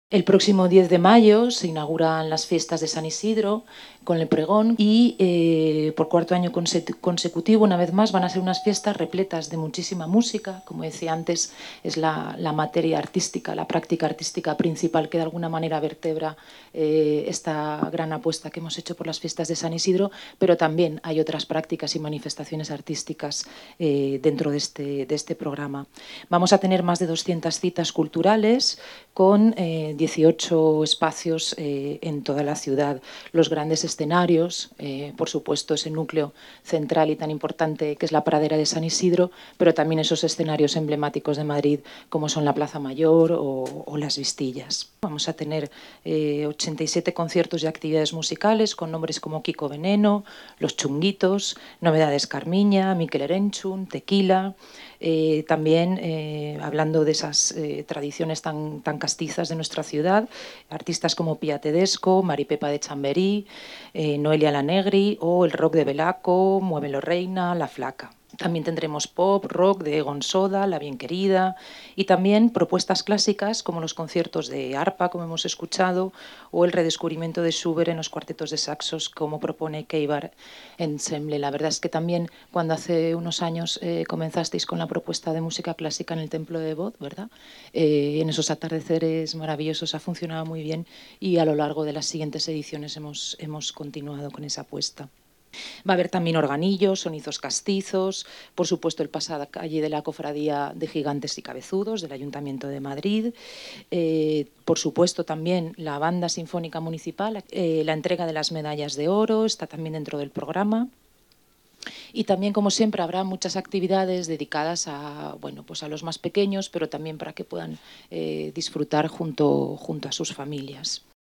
El próximo 10 de mayo se inauguran las fiestas de San Isidro con el pregón y por cuarto año consecutivo, una vez más, van a ser unas fiestas repletas de muchísima música. Como decía antes, es la materia artística, la práctica artística principal que de alguna manera vertebra esta gran apuesta que hemos hecho por las fiestas de San Isidro, pero también hay otras prácticas y manifestaciones artísticas dentro de este programa. Vamos a tener más de 200 citas culturales con 18 espacios en toda la ciudad. Los grandes escenarios, por supuesto, ese núcleo central y tan importante que es la pradera de San Isidro, pero también esos escenarios emblemáticos de Madrid como son la Plaza Mayor o las Vistillas. Vamos a tener 87 conciertos y actividades musicales con nombres como Kiko Veneno, Los Chunguitos, Novedades Carmiña, Mikel Erenchun, Tequila. También hablando de esas tradiciones tan castizas de nuestra ciudad, artistas como Pia Tedesco, Maripepa de Chamberí, Noelia Lanegri o el rock de Belaco, Muévelo Reina, La Flaca. También tendremos pop, rock de Egon Soda, La Bien Querida y también propuestas clásicas como los conciertos de arpa, como hemos escuchado, o el redescubrimiento de Schubert en los cuartetos de saxos, como propone Keibar Ensemble. La verdad es que también cuando hace unos años comenzasteis con la propuesta de música clásica en el Templo de Voz, ¿verdad? En esos atardeceres maravillosos ha funcionado muy bien y a lo largo de las siguientes ediciones hemos continuado con esa apuesta. Va a haber también organillos, sonizos castizos, por supuesto el pasacalle de la Cofradía de Gigantes y Cabezudos del Ayuntamiento de Madrid, por supuesto también la Banda Sinfónica Municipal, la entrega de las medallas de oro está también dentro del programa. Y también, como siempre, habrá muchas actividades dedicadas a, bueno, pues a los más pequeños, pero también para que puedan disfrutar junto a sus familias.